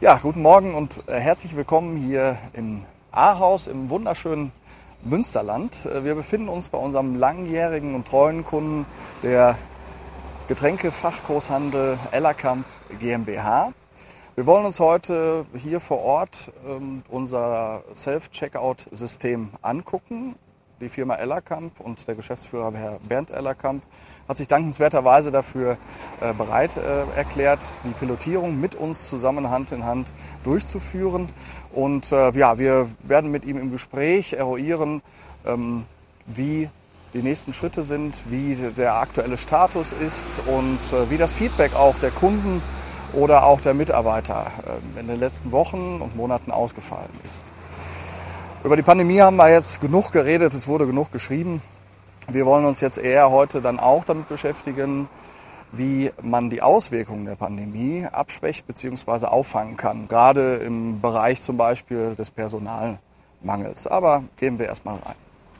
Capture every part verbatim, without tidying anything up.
Ja, guten Morgen und herzlich willkommen hier in Ahaus im wunderschönen Münsterland. Wir befinden uns bei unserem langjährigen und treuen Kunden, der Getränkefachgroßhandel Ellerkamp GmbH. Wir wollen uns heute hier vor Ort ähm, unser Self-Checkout-System angucken. Die Firma Ellerkamp und der Geschäftsführer Herr Bernd Ellerkamp hat sich dankenswerterweise dafür äh, bereit äh, erklärt, die Pilotierung mit uns zusammen Hand in Hand durchzuführen. Und äh, ja, wir werden mit ihm im Gespräch eruieren, ähm, wie die nächsten Schritte sind, wie der aktuelle Status ist und äh, wie das Feedback auch der Kunden oder auch der Mitarbeiter äh, in den letzten Wochen und Monaten ausgefallen ist. Über die Pandemie haben wir jetzt genug geredet, es wurde genug geschrieben. Wir wollen uns jetzt eher heute dann auch damit beschäftigen, wie man die Auswirkungen der Pandemie abschwächt bzw. auffangen kann, gerade im Bereich zum Beispiel des Personalmangels. Aber gehen wir erstmal rein.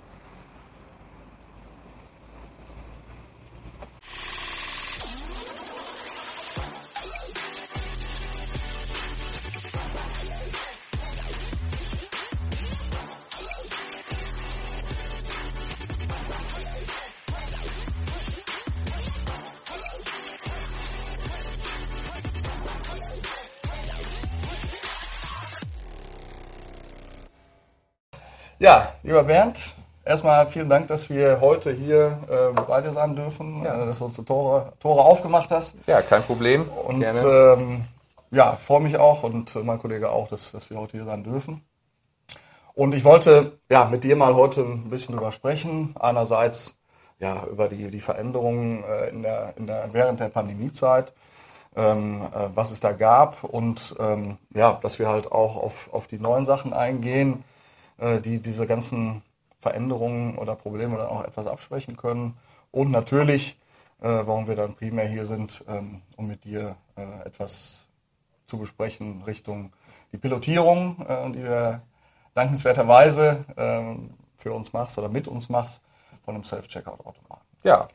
Ja, lieber Bernd, erstmal vielen Dank, dass wir heute hier äh, bei dir sein dürfen, ja. äh, dass du uns die Tore, Tore aufgemacht hast. Ja, kein Problem. Und ähm, ja, freue mich auch und mein Kollege auch, dass, dass wir heute hier sein dürfen. Und ich wollte ja mit dir mal heute ein bisschen drüber sprechen. Einerseits ja über die, die Veränderungen äh, in der, in der, während der Pandemiezeit, ähm, äh, was es da gab und ähm, ja, dass wir halt auch auf, auf die neuen Sachen eingehen, die diese ganzen Veränderungen oder Probleme dann auch etwas abschwächen können. Und natürlich, äh, warum wir dann primär hier sind, ähm, um mit dir äh, etwas zu besprechen Richtung die Pilotierung, äh, die du dankenswerterweise äh, für uns machst oder mit uns machst von einem Self-Checkout-Automaten. Ja.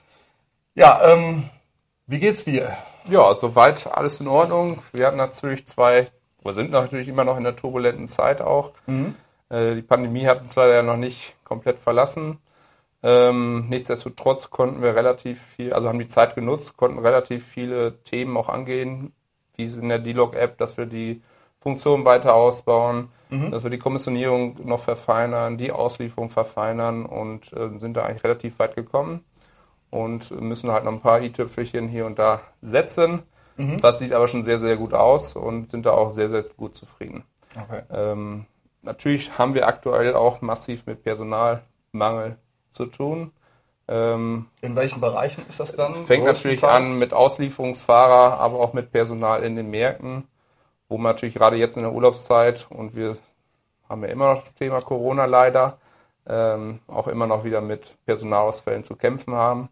Ja, ähm, wie geht's dir? Ja, soweit alles in Ordnung. Wir hatten natürlich zwei, wir sind natürlich immer noch in der turbulenten Zeit auch. Mhm. Die Pandemie hat uns leider ja noch nicht komplett verlassen. Ähm, nichtsdestotrotz konnten wir relativ viel, also haben die Zeit genutzt, konnten relativ viele Themen auch angehen, wie in der D-Log-App, dass wir die Funktion weiter ausbauen, mhm. dass wir die Kommissionierung noch verfeinern, die Auslieferung verfeinern und äh, sind da eigentlich relativ weit gekommen und müssen halt noch ein paar i-Tüpfelchen hier und da setzen. Mhm. Das sieht aber schon sehr, sehr gut aus und sind da auch sehr, sehr gut zufrieden. Okay. Ähm, Natürlich haben wir aktuell auch massiv mit Personalmangel zu tun. Ähm, in welchen Bereichen ist das dann? Fängt natürlich an mit Auslieferungsfahrer, aber auch mit Personal in den Märkten, wo man natürlich gerade jetzt in der Urlaubszeit, und wir haben ja immer noch das Thema Corona leider, ähm, auch immer noch wieder mit Personalausfällen zu kämpfen haben.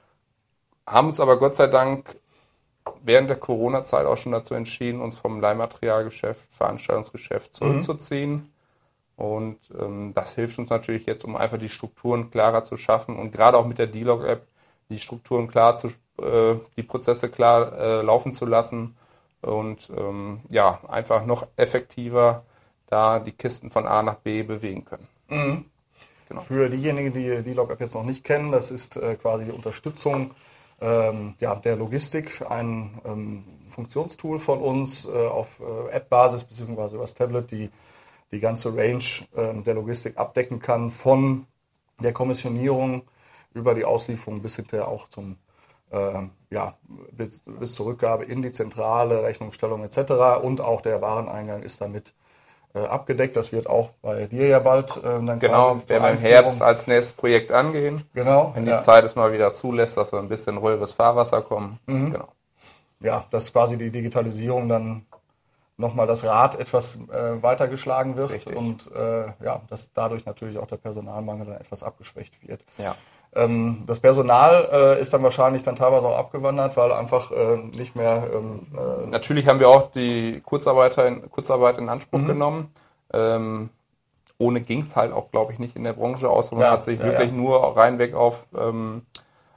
Haben uns aber Gott sei Dank während der Corona-Zeit auch schon dazu entschieden, uns vom Leihmaterialgeschäft, Veranstaltungsgeschäft zurückzuziehen. Mhm. Und ähm, das hilft uns natürlich jetzt, um einfach die Strukturen klarer zu schaffen und gerade auch mit der D-Log-App die Strukturen klar zu, äh, die Prozesse klar äh, laufen zu lassen und ähm, ja, einfach noch effektiver da die Kisten von A nach B bewegen können. Mhm. Genau. Für diejenigen, die die D-Log-App jetzt noch nicht kennen, das ist äh, quasi die Unterstützung ähm, ja, der Logistik, ein ähm, Funktionstool von uns äh, auf äh, App-Basis beziehungsweise über das Tablet, die die ganze Range äh, der Logistik abdecken kann, von der Kommissionierung über die Auslieferung bis hinterher auch zum äh, ja bis, bis zur Rückgabe in die Zentrale, Rechnungsstellung et cetera. Und auch der Wareneingang ist damit äh, abgedeckt. Das wird auch bei dir ja bald äh, dann genau, werden wir im Herbst als nächstes Projekt angehen. Genau. Wenn die ja. Zeit es mal wieder zulässt, dass wir ein bisschen ruhigeres Fahrwasser kommen. Mhm. Genau. Ja, dass quasi die Digitalisierung dann nochmal das Rad etwas äh, weitergeschlagen wird. Richtig. Und äh, ja, dass dadurch natürlich auch der Personalmangel dann etwas abgeschwächt wird. Ja. Ähm, das Personal äh, ist dann wahrscheinlich dann teilweise auch abgewandert, weil einfach äh, nicht mehr... Ähm, äh Natürlich haben wir auch die Kurzarbeiter in, Kurzarbeit in Anspruch mhm. genommen. Ähm, ohne ging es halt auch, glaube ich, nicht in der Branche aus. Man ja, hat sich ja, wirklich ja. nur reinweg auf, ähm,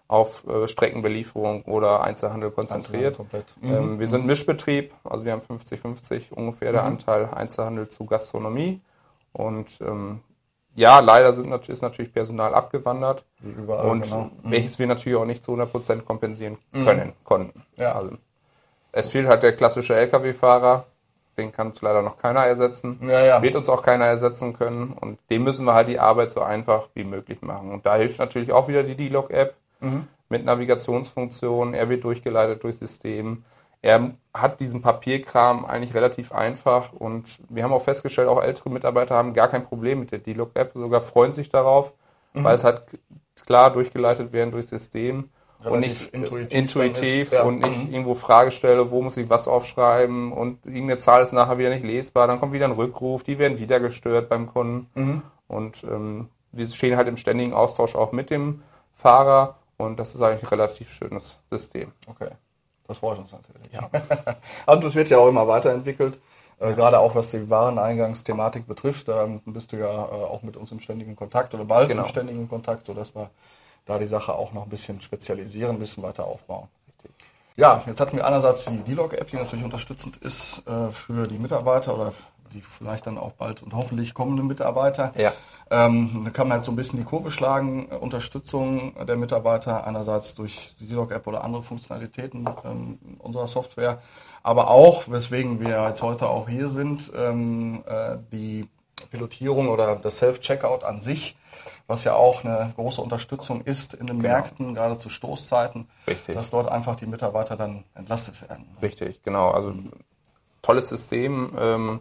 auf äh, Streckenbelieferung oder Einzelhandel konzentriert. Einzelhandel mhm. ähm, wir sind Mischbetrieb, also wir haben fünfzig fünfzig ungefähr der mhm. Anteil Einzelhandel zu Gastronomie. Und ähm, ja, leider sind, ist natürlich Personal abgewandert. Wie überall, und genau. welches wir natürlich auch nicht zu hundert Prozent kompensieren können, mhm. konnten. Ja. Also, es fehlt halt der klassische L K W-Fahrer, den kann uns leider noch keiner ersetzen, ja, ja. wird uns auch keiner ersetzen können und dem müssen wir halt die Arbeit so einfach wie möglich machen. Und da hilft natürlich auch wieder die D-Log-App mhm. mit Navigationsfunktion, er wird durchgeleitet durchs System. Er hat diesen Papierkram eigentlich relativ einfach und wir haben auch festgestellt, auch ältere Mitarbeiter haben gar kein Problem mit der D-Log-App, sogar freuen sich darauf, mhm. weil es halt klar durchgeleitet werden durchs System. Relativ und nicht intuitiv, intuitiv ist, ja. und nicht mhm. irgendwo Fragestelle, wo muss ich was aufschreiben und irgendeine Zahl ist nachher wieder nicht lesbar, dann kommt wieder ein Rückruf, die werden wieder gestört beim Kunden mhm. und ähm, wir stehen halt im ständigen Austausch auch mit dem Fahrer und das ist eigentlich ein relativ schönes System. Okay, das freut uns natürlich. Ja. Und es wird ja auch immer weiterentwickelt, äh, ja. gerade auch was die Wareneingangsthematik betrifft, da bist du ja äh, auch mit uns im ständigen Kontakt oder bald genau. im ständigen Kontakt, sodass wir da die Sache auch noch ein bisschen spezialisieren, ein bisschen weiter aufbauen. Ja, jetzt hatten wir einerseits die D-Log-App, die natürlich unterstützend ist äh, für die Mitarbeiter oder die vielleicht dann auch bald und hoffentlich kommenden Mitarbeiter. Ja. Ähm, da kann man jetzt so ein bisschen die Kurve schlagen, äh, Unterstützung der Mitarbeiter, einerseits durch die D-Log-App oder andere Funktionalitäten ähm, unserer Software, aber auch, weswegen wir jetzt heute auch hier sind, ähm, äh, die Pilotierung oder das Self-Checkout an sich, was ja auch eine große Unterstützung ist in den genau. Märkten, gerade zu Stoßzeiten, Richtig. dass dort einfach die Mitarbeiter dann entlastet werden. Richtig, genau. Also tolles System. Ähm,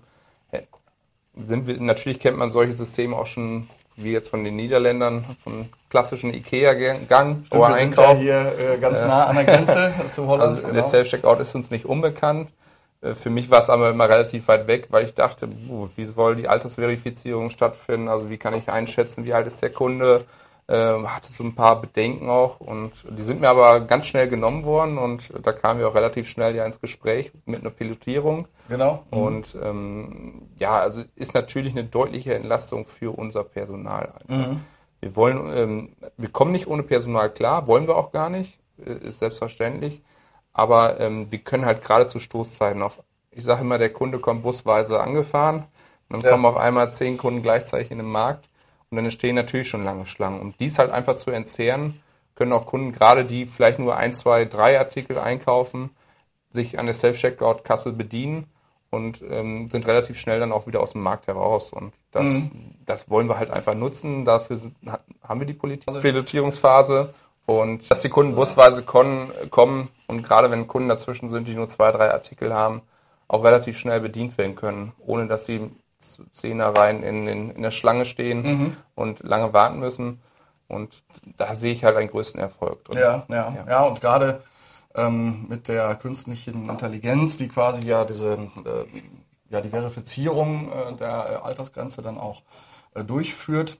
sind wir, natürlich kennt man solche Systeme auch schon, wie jetzt von den Niederländern, von klassischen IKEA-Gang. Stimmt, wir sind ja hier äh, ganz nah an der Grenze zu Holland. Also genau. Der Self-Checkout ist uns nicht unbekannt. Für mich war es aber immer relativ weit weg, weil ich dachte, wie soll die Altersverifizierung stattfinden? Also wie kann ich einschätzen, wie alt ist der Kunde? Ähm, hatte so ein paar Bedenken auch und die sind mir aber ganz schnell genommen worden und da kamen wir auch relativ schnell ja ins Gespräch mit einer Pilotierung. Genau. Mhm. Und ähm, ja, also ist natürlich eine deutliche Entlastung für unser Personal einfach. Mhm. Wir wollen, ähm, wir kommen nicht ohne Personal klar, wollen wir auch gar nicht, ist selbstverständlich. Aber ähm, wir können halt gerade zu Stoßzeiten auf, ich sage immer, der Kunde kommt busweise angefahren und dann ja. kommen auf einmal zehn Kunden gleichzeitig in den Markt und dann entstehen natürlich schon lange Schlangen. Um dies halt einfach zu entzehren, können auch Kunden, gerade die vielleicht nur ein, zwei, drei Artikel einkaufen, sich an der Self-Checkout-Kasse bedienen und ähm, sind relativ schnell dann auch wieder aus dem Markt heraus. Und das, mhm. das wollen wir halt einfach nutzen. Dafür sind, haben wir die Pilotierungsphase. Und dass die Kunden busweise kommen, kommen und gerade wenn Kunden dazwischen sind, die nur zwei, drei Artikel haben, auch relativ schnell bedient werden können, ohne dass sie Zehnerreihen in, in, in der Schlange stehen mhm. und lange warten müssen. Und da sehe ich halt einen größten Erfolg. Und, ja, ja, ja, ja, und gerade ähm, mit der künstlichen Intelligenz, die quasi ja diese äh, ja die Verifizierung äh, der Altersgrenze dann auch äh, durchführt,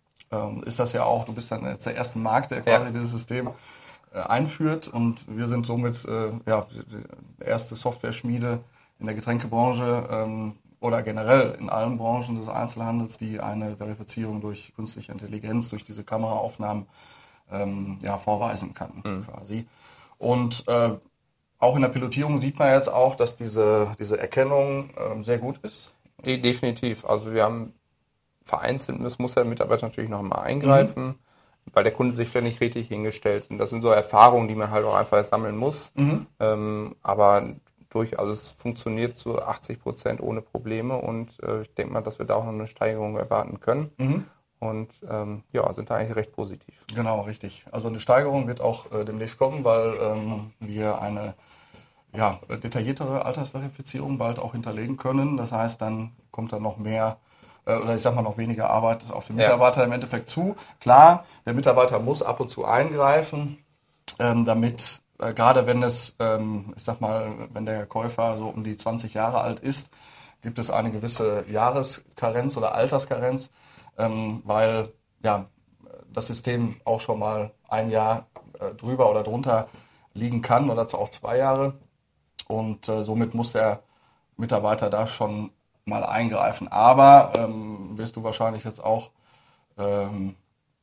ist das ja auch, du bist dann jetzt der erste Markt, der quasi ja. dieses System äh, einführt und wir sind somit äh, ja, die erste Software-Schmiede in der Getränkebranche ähm, oder generell in allen Branchen des Einzelhandels, die eine Verifizierung durch künstliche Intelligenz, durch diese Kameraaufnahmen ähm, ja, vorweisen kann mhm. quasi. Und äh, auch in der Pilotierung sieht man jetzt auch, dass diese, diese Erkennung ähm, sehr gut ist. De- definitiv. Also wir haben vereinzelt, das muss der Mitarbeiter natürlich noch mal eingreifen, mhm. weil der Kunde sich vielleicht nicht richtig hingestellt hat. Und das sind so Erfahrungen, die man halt auch einfach sammeln muss. Mhm. Ähm, aber durch, also es funktioniert zu achtzig Prozent ohne Probleme und äh, ich denke mal, dass wir da auch noch eine Steigerung erwarten können. Mhm. Und ähm, ja, sind da eigentlich recht positiv. Genau, richtig. Also eine Steigerung wird auch äh, demnächst kommen, weil ähm, wir eine ja, detailliertere Altersverifizierung bald auch hinterlegen können. Das heißt, dann kommt dann noch mehr oder ich sag mal noch weniger Arbeit auf den Mitarbeiter ja. im Endeffekt zu. Klar, der Mitarbeiter muss ab und zu eingreifen, ähm, damit, äh, gerade wenn es, ähm, ich sag mal, wenn der Käufer so um die zwanzig Jahre alt ist, gibt es eine gewisse Jahreskarenz oder Alterskarenz, ähm, weil ja das System auch schon mal ein Jahr äh, drüber oder drunter liegen kann oder auch zwei Jahre. Und äh, somit muss der Mitarbeiter da schon mal eingreifen. Aber ähm, wirst du wahrscheinlich jetzt auch ähm,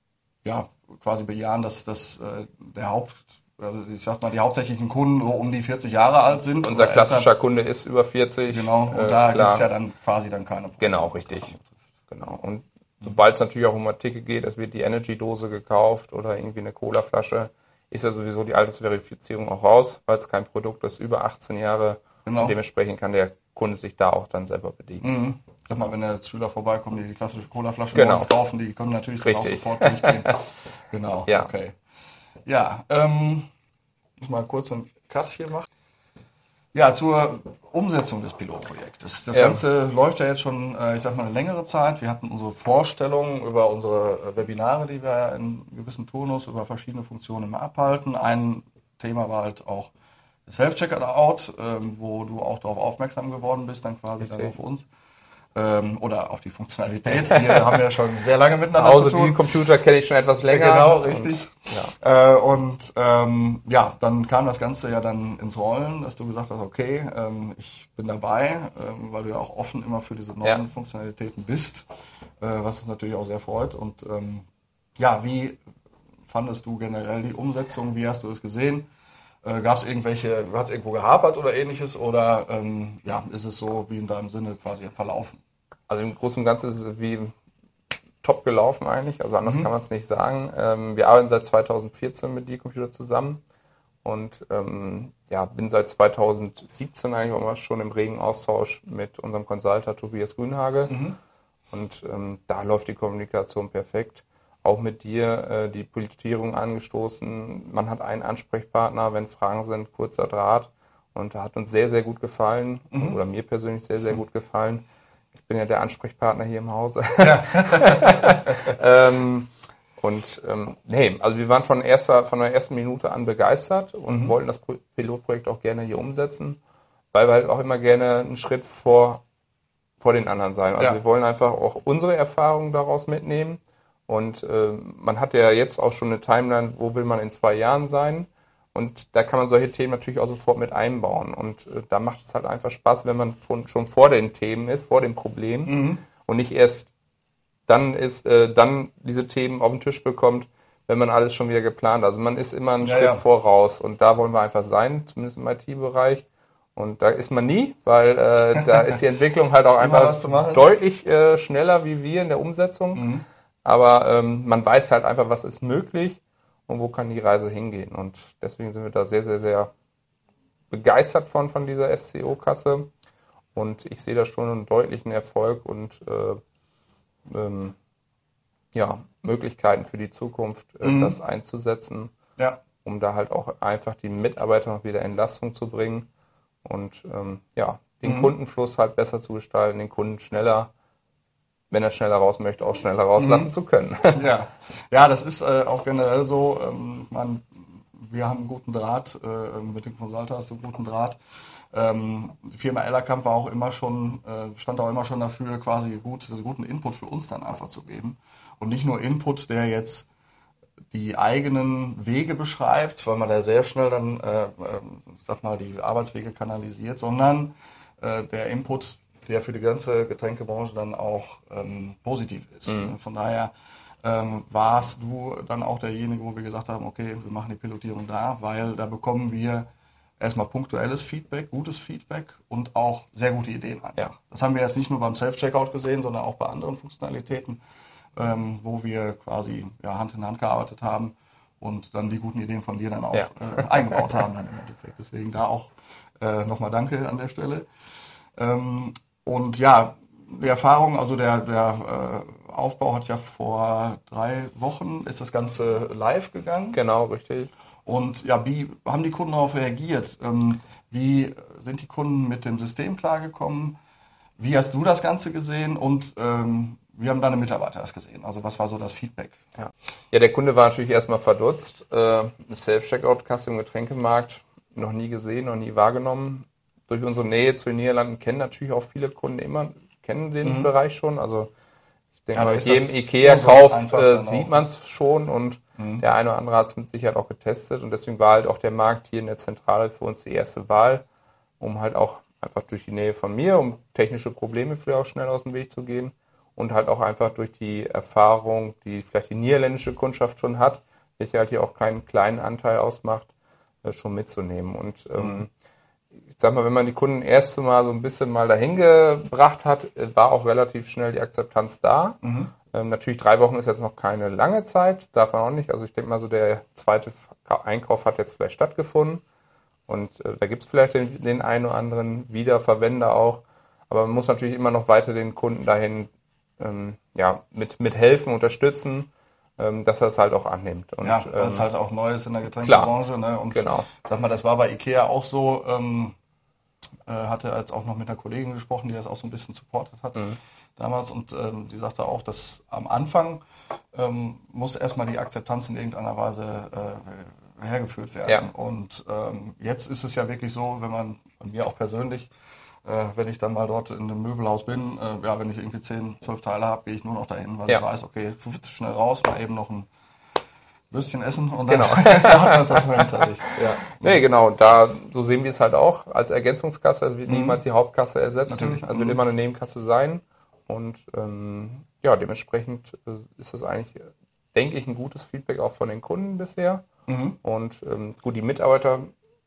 ja, quasi bejahen, dass das äh, der Haupt, also ich sag mal, die hauptsächlichen Kunden so um die vierzig Jahre alt sind. Unser klassischer älter. Kunde ist über vierzig. Genau, und äh, da gibt es ja dann quasi dann keine Probleme. Genau, richtig. Genau. Und sobald es natürlich auch um Artikel geht, es wird die Energy-Dose gekauft oder irgendwie eine Cola-Flasche, ist ja sowieso die Altersverifizierung auch raus, weil es kein Produkt ist über achtzehn Jahre. Genau. Und dementsprechend kann der Kunde sich da auch dann selber bedienen. Mhm. Sag mal, wenn der Schüler vorbeikommt, die die klassische Cola-Flasche genau. kaufen, die können natürlich dann auch sofort durchgehen. Genau, ja. Okay. Ja, ähm, ich mal kurz einen Cut hier machen. Ja, zur Umsetzung des Pilotprojektes. Das ja. Ganze läuft ja jetzt schon, ich sag mal, eine längere Zeit. Wir hatten unsere Vorstellungen über unsere Webinare, die wir in gewissen Turnus über verschiedene Funktionen immer abhalten. Ein Thema war halt auch Self-Checkout, wo du auch darauf aufmerksam geworden bist, dann quasi dann auf uns. Oder auf die Funktionalität. Wir haben ja schon sehr lange miteinander also zu tun. Die Computer kenne ich schon etwas länger. Genau, richtig. Und, ja. Äh, und ähm, ja, dann kam das Ganze ja dann ins Rollen, dass du gesagt hast, okay, ähm, ich bin dabei, ähm, weil du ja auch offen immer für diese neuen ja. Funktionalitäten bist, äh, was uns natürlich auch sehr freut. Und ähm, ja, wie fandest du generell die Umsetzung? Wie hast du es gesehen? Äh, Gab es irgendwelche, hat es irgendwo gehapert oder ähnliches? Oder ähm, ja, ist es so wie in deinem Sinne quasi verlaufen? Also im Großen und Ganzen ist es wie top gelaufen eigentlich, also anders mhm. kann man es nicht sagen. Ähm, wir arbeiten seit zweitausendvierzehn mit D-Computer zusammen und ähm, ja, bin seit zweitausendsiebzehn eigentlich auch mal schon im regen Austausch mit unserem Consultant Tobias Grünhage mhm. und ähm, da läuft die Kommunikation perfekt. Auch mit dir äh, die Pilotierung angestoßen. Man hat einen Ansprechpartner, wenn Fragen sind, kurzer Draht und da hat uns sehr, sehr gut gefallen mhm. oder mir persönlich sehr, sehr gut gefallen. Ich bin ja der Ansprechpartner hier im Hause. Ja. ähm, und ähm, nee, also wir waren von erster, von der ersten Minute an begeistert und mhm. wollten das Pilotprojekt auch gerne hier umsetzen, weil wir halt auch immer gerne einen Schritt vor, vor den anderen sein. Also ja. wir wollen einfach auch unsere Erfahrungen daraus mitnehmen. Und äh, man hat ja jetzt auch schon eine Timeline, wo will man in zwei Jahren sein. Und da kann man solche Themen natürlich auch sofort mit einbauen. Und äh, da macht es halt einfach Spaß, wenn man von, schon vor den Themen ist, vor dem Problem mhm. und nicht erst dann ist, äh, dann diese Themen auf den Tisch bekommt, wenn man alles schon wieder geplant hat. Also man ist immer einen ja, Schritt ja. voraus und da wollen wir einfach sein, zumindest im I T-Bereich. Und da ist man nie, weil äh, da ist die Entwicklung halt auch einfach deutlich äh, schneller wie wir in der Umsetzung. Mhm. Aber ähm, man weiß halt einfach, was ist möglich und wo kann die Reise hingehen. Und deswegen sind wir da sehr, sehr, sehr begeistert von, von dieser S C O-Kasse. Und ich sehe da schon einen deutlichen Erfolg und äh, ähm, ja, Möglichkeiten für die Zukunft, äh, mhm. das einzusetzen, ja. um da halt auch einfach die Mitarbeiter noch wieder in Entlastung zu bringen und ähm, ja, den mhm. Kundenfluss halt besser zu gestalten, den Kunden schneller, wenn er schneller raus möchte, auch schneller rauslassen mhm. zu können. Ja, ja, das ist äh, auch generell so. Ähm, man, wir haben einen guten Draht, äh, mit dem Consultant hast du einen guten Draht. Ähm, die Firma Ellerkamp war auch immer schon, äh, stand auch immer schon dafür, quasi gut, guten Input für uns dann einfach zu geben. Und nicht nur Input, der jetzt die eigenen Wege beschreibt, weil man da sehr schnell dann, äh, äh, sag mal, die Arbeitswege kanalisiert, sondern äh, der Input, der für die ganze Getränkebranche dann auch ähm, positiv ist. Mhm. Von daher ähm, warst du dann auch derjenige, wo wir gesagt haben, okay, wir machen die Pilotierung da, weil da bekommen wir erstmal punktuelles Feedback, gutes Feedback und auch sehr gute Ideen einfach. Ja. Das haben wir jetzt nicht nur beim Self-Checkout gesehen, sondern auch bei anderen Funktionalitäten, ähm, wo wir quasi ja, Hand in Hand gearbeitet haben und dann die guten Ideen von dir dann auch ja. äh, eingebaut haben dann im Endeffekt. Deswegen da auch äh, nochmal Danke an der Stelle. Ähm, Und ja, die Erfahrung, also der, der äh, Aufbau hat ja vor drei Wochen, ist das Ganze live gegangen. Genau, richtig. Und ja, wie haben die Kunden darauf reagiert? Ähm, wie sind die Kunden mit dem System klargekommen? Wie hast du das Ganze gesehen? Und ähm, wie haben deine Mitarbeiter das gesehen? Also was war so das Feedback? Ja, ja der Kunde war natürlich erstmal verdutzt. Äh, Self-Checkout-Kasse im Getränkemarkt noch nie gesehen, noch nie wahrgenommen. Durch unsere Nähe zu den Niederlanden kennen natürlich auch viele Kunden immer, kennen den mhm. Bereich schon. Also ich denke ja, mal, mit jedem Ikea-Kauf äh, sieht man es schon und mhm. der eine oder andere hat es mit Sicherheit auch getestet und deswegen war halt auch der Markt hier in der Zentrale für uns die erste Wahl, um halt auch einfach durch die Nähe von mir, um technische Probleme vielleicht auch schnell aus dem Weg zu gehen und halt auch einfach durch die Erfahrung, die vielleicht die niederländische Kundschaft schon hat, welche halt hier auch keinen kleinen Anteil ausmacht, äh, schon mitzunehmen. Und ähm, mhm. ich sag mal, wenn man die Kunden erst mal so ein bisschen mal dahin gebracht hat, war auch relativ schnell die Akzeptanz da. Mhm. Ähm, natürlich drei Wochen ist jetzt noch keine lange Zeit, darf man auch nicht. Also ich denke mal so, der zweite Einkauf hat jetzt vielleicht stattgefunden und äh, da gibt es vielleicht den, den einen oder anderen Wiederverwender auch. Aber man muss natürlich immer noch weiter den Kunden dahin ähm, ja, mit, mit helfen, unterstützen, ähm, dass er es halt auch annimmt. Und, ja, weil es ähm, halt auch neu ist in der Getränkebranche. Ne? Und genau. Sag mal, das war bei Ikea auch so. Ähm, äh, hatte jetzt auch noch mit einer Kollegin gesprochen, die das auch so ein bisschen supportet hat mhm. damals. Und ähm, die sagte auch, dass am Anfang ähm, muss erstmal die Akzeptanz in irgendeiner Weise äh, hergeführt werden. Ja. Und ähm, jetzt ist es ja wirklich so, wenn man, von mir auch persönlich, Äh, wenn ich dann mal dort in einem Möbelhaus bin, äh, ja, wenn ich irgendwie zehn, zwölf Teile habe, gehe ich nur noch dahin, weil ja. ich weiß, okay, schnell raus, mal eben noch ein Würstchen essen und dann genau. hat das auch hinter sich. Ja. Nee, genau, da, so sehen wir es halt auch. Als Ergänzungskasse wird mhm. niemals die Hauptkasse ersetzen. Natürlich. Also wird mhm. immer eine Nebenkasse sein. Und ähm, ja, dementsprechend äh, ist das eigentlich, denke ich, ein gutes Feedback auch von den Kunden bisher. Mhm. Und ähm, gut, die Mitarbeiter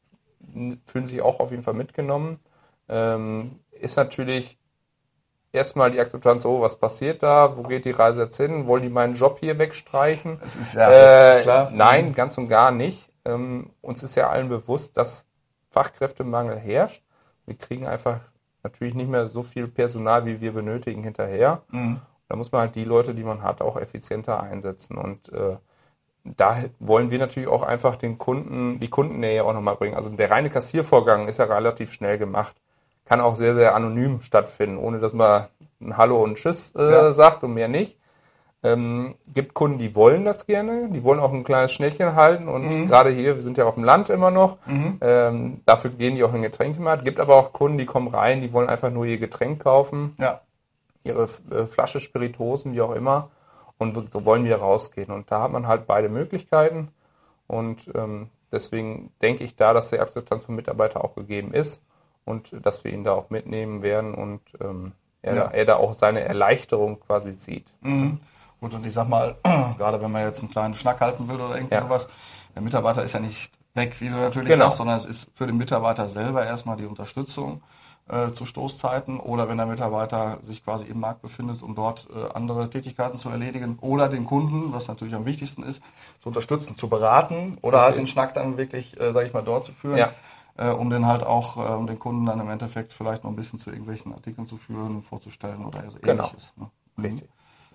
fühlen sich auch auf jeden Fall mitgenommen. Ähm, ist natürlich erstmal die Akzeptanz, oh, was passiert da, wo geht die Reise jetzt hin, wollen die meinen Job hier wegstreichen? Das ist ja äh, ist klar. Nein, ganz und gar nicht. Ähm, uns ist ja allen bewusst, dass Fachkräftemangel herrscht. Wir kriegen einfach natürlich nicht mehr so viel Personal, wie wir benötigen, hinterher. Mhm. Da muss man halt die Leute, die man hat, auch effizienter einsetzen. Und äh, da wollen wir natürlich auch einfach den Kunden, die Kundennähe auch nochmal bringen. Also der reine Kassiervorgang ist ja relativ schnell gemacht. Kann auch sehr, sehr anonym stattfinden, ohne dass man ein Hallo und Tschüss äh, ja. sagt und mehr nicht. Ähm, gibt Kunden, die wollen das gerne, die wollen auch ein kleines Schnäppchen halten und mhm. gerade hier, wir sind ja auf dem Land immer noch, mhm. ähm, dafür gehen die auch in den Getränkemarkt. Gibt aber auch Kunden, die kommen rein, die wollen einfach nur ihr Getränk kaufen, ja. ihre äh, Flasche Spiritosen, wie auch immer, und so wollen wir rausgehen. Und da hat man halt beide Möglichkeiten und ähm, deswegen denke ich da, dass die Akzeptanz von Mitarbeitern auch gegeben ist. Und dass wir ihn da auch mitnehmen werden und ähm, er, ja. er da auch seine Erleichterung quasi sieht. Mhm. Gut, und ich sag mal, gerade wenn man jetzt einen kleinen Schnack halten will oder irgendwie ja. sowas, der Mitarbeiter ist ja nicht weg, wie du natürlich genau. sagst, sondern es ist für den Mitarbeiter selber erstmal die Unterstützung äh, zu Stoßzeiten oder wenn der Mitarbeiter sich quasi im Markt befindet, um dort äh, andere Tätigkeiten zu erledigen oder den Kunden, was natürlich am wichtigsten ist, zu unterstützen, zu beraten oder okay. halt den Schnack dann wirklich, äh, sag ich mal, dort zu führen. Ja. Äh, um den halt auch, äh, um den Kunden dann im Endeffekt vielleicht noch ein bisschen zu irgendwelchen Artikeln zu führen, vorzustellen oder so genau. ähnliches. Ne? Richtig.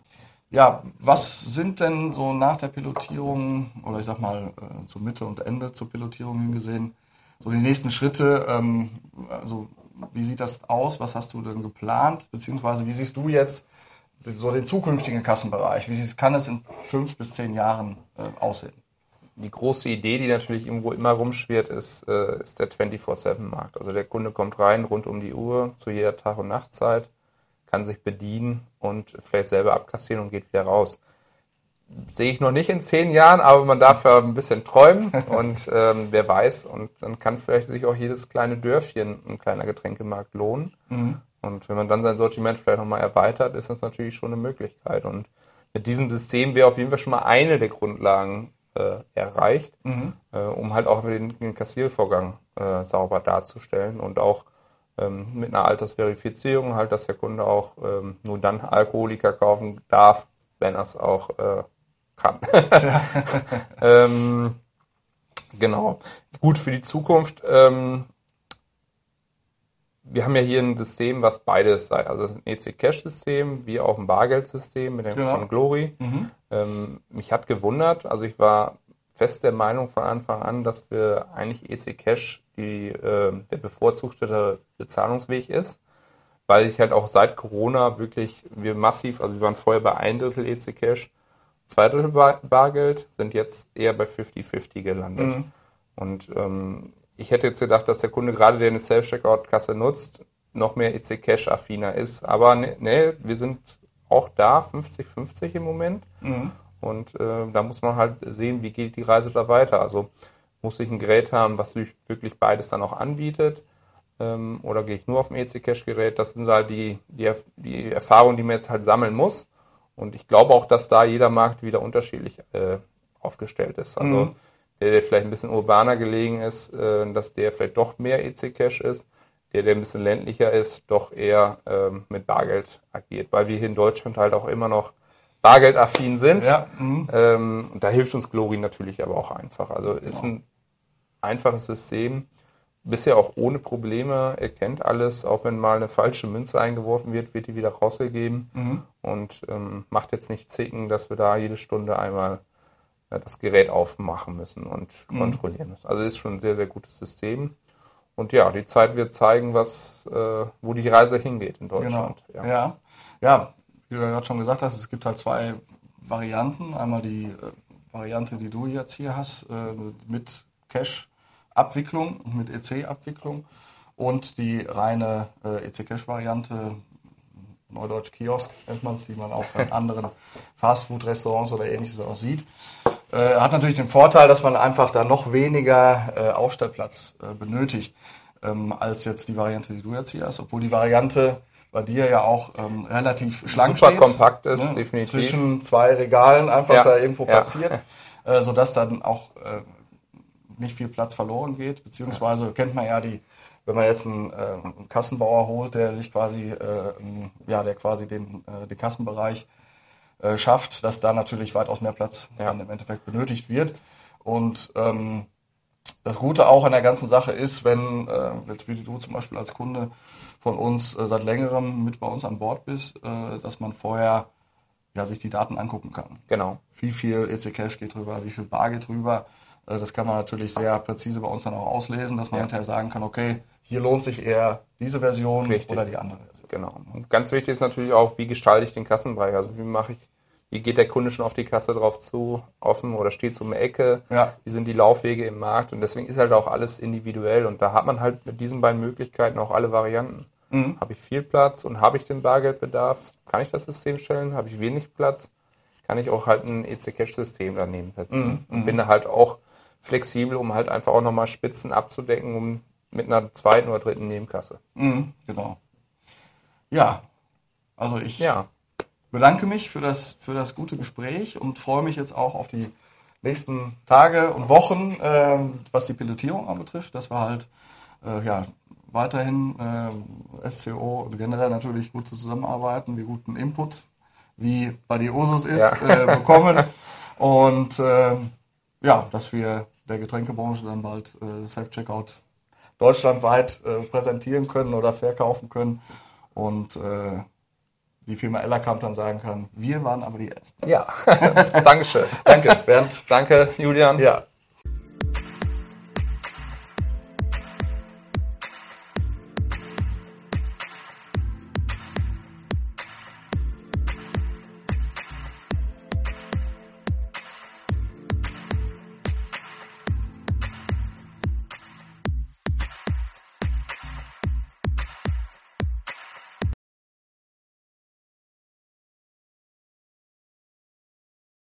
Ja, was sind denn so nach der Pilotierung oder ich sag mal äh, zur Mitte und Ende zur Pilotierung hingesehen, so die nächsten Schritte, ähm, also wie sieht das aus, was hast du denn geplant, beziehungsweise wie siehst du jetzt so den zukünftigen Kassenbereich, wie kann es in fünf bis zehn Jahren äh, aussehen? Die große Idee, die natürlich irgendwo immer rumschwirrt, ist, äh, ist der vierundzwanzig sieben Markt. Also der Kunde kommt rein rund um die Uhr zu jeder Tag- und Nachtzeit, kann sich bedienen und vielleicht selber abkassieren und geht wieder raus. Sehe ich noch nicht in zehn Jahren, aber man darf ja ein bisschen träumen und ähm, wer weiß. Und dann kann vielleicht sich auch jedes kleine Dörfchen ein kleiner Getränkemarkt lohnen. Mhm. Und wenn man dann sein Sortiment vielleicht nochmal erweitert, ist das natürlich schon eine Möglichkeit. Und mit diesem System wäre auf jeden Fall schon mal eine der Grundlagen äh, erreicht, mhm. äh, um halt auch den, den Kassiervorgang äh, sauber darzustellen und auch ähm, mit einer Altersverifizierung halt, dass der Kunde auch ähm, nur dann Alkoholiker kaufen darf, wenn er es auch äh, kann. ähm, genau. Gut für die Zukunft. Ähm, wir haben ja hier ein System, was beides sei. Also ein E C-Cash-System, wie auch ein Bargeldsystem mit dem genau. von Glory. Mhm. Ähm, mich hat gewundert, also ich war fest der Meinung von Anfang an, dass wir eigentlich E C-Cash die, äh, der bevorzugte Bezahlungsweg ist, weil ich halt auch seit Corona wirklich, wir massiv, also wir waren vorher bei ein Drittel E C-Cash, zwei Drittel Bar- Bargeld, sind jetzt eher bei fünfzig fünfzig gelandet. Mhm. Und ähm, ich hätte jetzt gedacht, dass der Kunde, gerade der eine Self-Checkout-Kasse nutzt, noch mehr E C-Cash-affiner ist. Aber ne, ne, wir sind auch da, fünfzig fünfzig im Moment. Mhm. Und äh, da muss man halt sehen, wie geht die Reise da weiter. Also muss ich ein Gerät haben, was wirklich beides dann auch anbietet. ähm, oder gehe ich nur auf dem E C Cash-Gerät. Das sind halt die, die, die Erfahrungen, die man jetzt halt sammeln muss. Und ich glaube auch, dass da jeder Markt wieder unterschiedlich äh, aufgestellt ist. Also mhm. der, der vielleicht ein bisschen urbaner gelegen ist, äh, dass der vielleicht doch mehr E C Cash ist. Der, der ein bisschen ländlicher ist, doch eher ähm, mit Bargeld agiert. Weil wir hier in Deutschland halt auch immer noch bargeldaffin sind. Ja. Mhm. Ähm, und da hilft uns Glori natürlich aber auch einfach. Also ist genau. ein einfaches System. Bisher auch ohne Probleme, erkennt alles, auch wenn mal eine falsche Münze eingeworfen wird, wird die wieder rausgegeben mhm. und ähm, macht jetzt nicht zicken, dass wir da jede Stunde einmal äh, das Gerät aufmachen müssen und mhm. kontrollieren müssen. Also ist schon ein sehr, sehr gutes System. Und ja, die Zeit wird zeigen, was, äh, wo die Reise hingeht in Deutschland. Genau. Ja. Ja. ja, wie du ja gerade schon gesagt hast, es gibt halt zwei Varianten. Einmal die äh, Variante, die du jetzt hier hast, äh, mit Cash Abwicklung und mit E C-Abwicklung und die reine äh, E C-Cash-Variante, Neudeutsch Kiosk nennt man es, die man auch in anderen Fastfood-Restaurants oder ähnliches auch sieht. Äh, hat natürlich den Vorteil, dass man einfach da noch weniger äh, Aufstellplatz äh, benötigt, ähm, als jetzt die Variante, die du jetzt hier hast, obwohl die Variante bei dir ja auch ähm, relativ schlank Super steht. Super kompakt ist, ne? definitiv. Zwischen zwei Regalen einfach ja. da irgendwo ja. platziert, äh, sodass dann auch äh, nicht viel Platz verloren geht, beziehungsweise kennt man ja die, wenn man jetzt einen, äh, einen Kassenbauer holt, der sich quasi, äh, ja, der quasi den, äh, den Kassenbereich äh, schafft, dass da natürlich weitaus mehr Platz ja. dann im Endeffekt benötigt wird. Und ähm, das Gute auch an der ganzen Sache ist, wenn äh, jetzt wie du zum Beispiel als Kunde von uns äh, seit längerem mit bei uns an Bord bist, äh, dass man vorher ja sich die Daten angucken kann. Genau. Wie viel E C Cash geht drüber, wie viel Bar geht drüber. Das kann man natürlich sehr präzise bei uns dann auch auslesen, dass man ja. hinterher sagen kann, okay, hier lohnt sich eher diese Version Richtig. oder die andere Version. Genau. Und ganz wichtig ist natürlich auch, wie gestalte ich den Kassenbereich? Also wie mache ich, wie geht der Kunde schon auf die Kasse drauf zu, offen oder steht so um die Ecke? Ja. Wie sind die Laufwege im Markt? Und deswegen ist halt auch alles individuell. Und da hat man halt mit diesen beiden Möglichkeiten auch alle Varianten. Mhm. Habe ich viel Platz und habe ich den Bargeldbedarf? Kann ich das System stellen? Habe ich wenig Platz? Kann ich auch halt ein E C Cash-System daneben setzen? Mhm. Und bin da halt auch flexibel, um halt einfach auch nochmal Spitzen abzudecken, um mit einer zweiten oder dritten Nebenkasse. Mhm, genau. Ja, also ich ja. bedanke mich für das, für das gute Gespräch und freue mich jetzt auch auf die nächsten Tage und Wochen, ähm, was die Pilotierung anbetrifft, dass wir halt äh, ja, weiterhin äh, S C O und generell natürlich gut zusammenarbeiten, wir guten Input, wie bei die Usus ist, ja. äh, bekommen und äh, ja, dass wir der Getränkebranche dann bald äh, Self-Checkout deutschlandweit äh, präsentieren können oder verkaufen können und äh, die Firma Ellerkamp dann sagen kann, wir waren aber die Ersten. Ja, Dankeschön. Danke, Bernd. Danke, Julian. Ja.